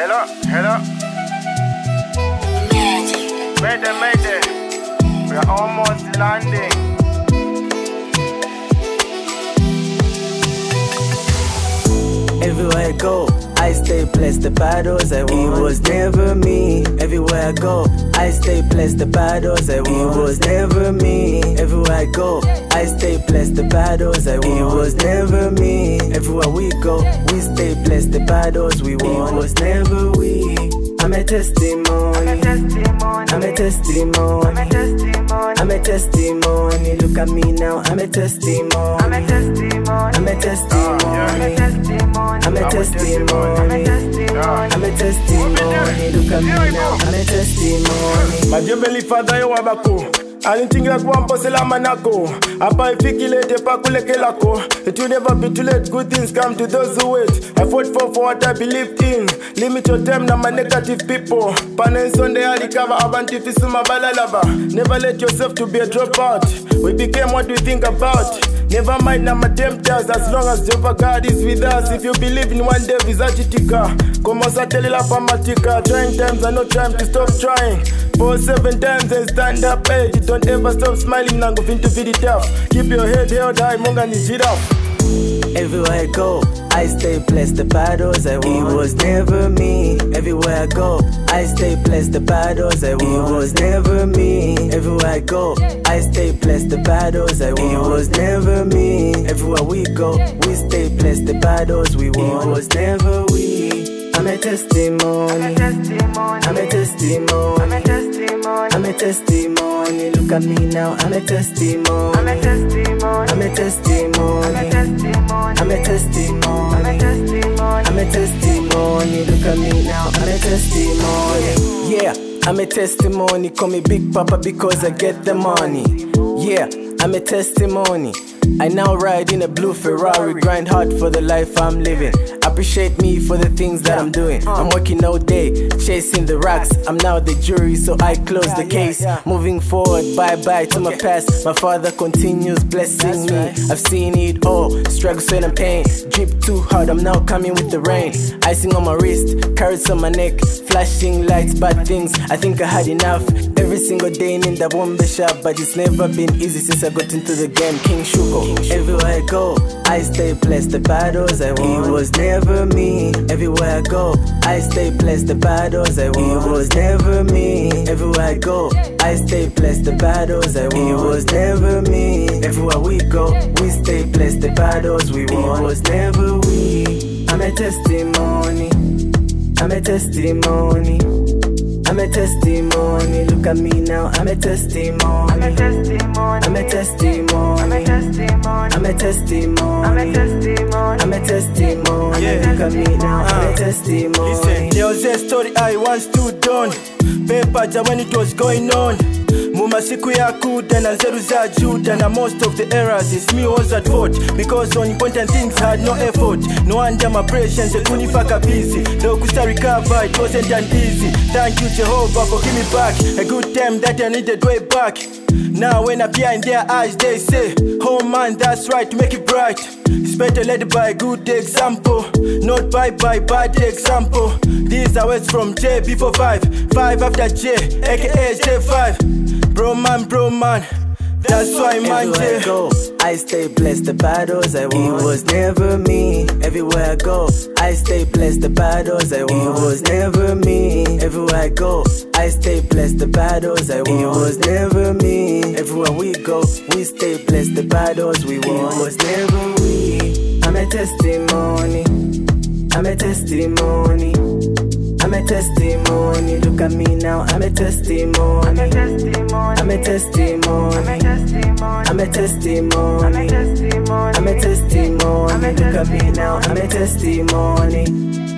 Hello. Mayday. We are almost landing. Everywhere I go, I stay blessed. The battles I won, it was never me. Everywhere I go, I stay blessed. The battles I won, it was never me. Everywhere I go, I stay blessed. The battles I won, it was never me. Everywhere we go, we stay blessed. The battles we won, it was never we. I'm a testimony. I'm a testimony. I'm a testimony. Look at me now. I'm a testimony. I'm a testimony. I'm a testimony. I'm a testimony. Look at me now. I'm a testimony. My Heavenly Father, you are back. Alintingira kwampo selama nako. Apa ifikilete pakuleke lako. It will never be too late. Good things come to those who wait. I fought for what I believed in. Limit your time na my negative people. Panen Sunday alikava abantu fisuma balalaba. Never let yourself to be a dropout. We became what we think about. Never mind na tempters as long as Jehovah God is with us. If you believe in one day vizachitika. Como satelila pamatika. Trying times are no time to stop trying. 4-7 times and stand up, hey. Don't ever stop smiling, nango fintu fidi tough. Keep your head held high, monga ni giraffe. Everywhere I go, I stay blessed. The battles I won, it was never me. Everywhere I go, I stay blessed. The battles I won, it was never me. Everywhere I go, I stay blessed. The battles I won, it was never me. Everywhere we go, we stay blessed. The battles we won, it was never we. I'm a testimony. I'm a testimony. I'm a testimony. Look at me now. I'm a testimony. I'm a testimony. I'm a testimony. I'm a testimony. I'm a testimony. Look at me now. I'm a testimony. Yeah, I'm a testimony. Call me Big Papa because I get the money. Yeah, I'm a testimony. I now ride in a blue Ferrari, grind hard for the life I'm living. Appreciate me for the things that I'm doing. I'm working all day, chasing the racks. I'm now the jury, so I close the case. Moving forward, bye-bye to my past. My father continues blessing me. I've seen it all, struggle, sweat and pain. Drip too hard, I'm now coming with the rain. Icing on my wrist, carrots on my neck. Flashing lights, bad things, I think I had enough. Every single day in the bombe shop, but it's never been easy since I got into the game. King Shuko. Everywhere I go, I stay blessed. The battles I won, it was never me. Everywhere I go, I stay blessed. The battles I won, it was never me. Everywhere I go, I stay blessed. The battles I won, it was never me. Everywhere we go, we stay blessed. The battles we won, it was never we. I'm a testimony. I'm a testimony. I'm a testimony. Look at me now. I'm a testimony. I'm a testimony. I'm a testimony. I'm a testimony. I'm a testimony. I'm a testimony. I'm a testimony. Look at me now. I'm a testimony. Listen, there was a story I once stood on. Paper when it was going on. Mumasiku ya kuda na zeru za juda. Na most of the errors is me was at fault. Because on important things had no effort. No wonder my patience kunifaka busy. Though kusta recover it wasn't that easy. Thank you Jehovah for giving me back a good time that I needed way back. Now when I appear in their eyes they say, oh man that's right, make it bright. It's better led by a good example, not by bad example. These are words from J before 5 after J, aka J5. Bro man, that's why man J. Everywhere I go, I stay blessed. The battles I won, it was never me. Everywhere I go, I stay blessed. The battles I won, it was never me. Everywhere I go, I stay blessed. The battles I won, it was never me. Everywhere we go, we stay blessed. The battles we won, it was never we. I'm a testimony. I'm a testimony. I'm a testimony. Look at me now. I'm a testimony. I'm a testimony. I'm a testimony. I'm a testimony. I'm a testimony. I'm a testimony. Look at me now. I'm a testimony.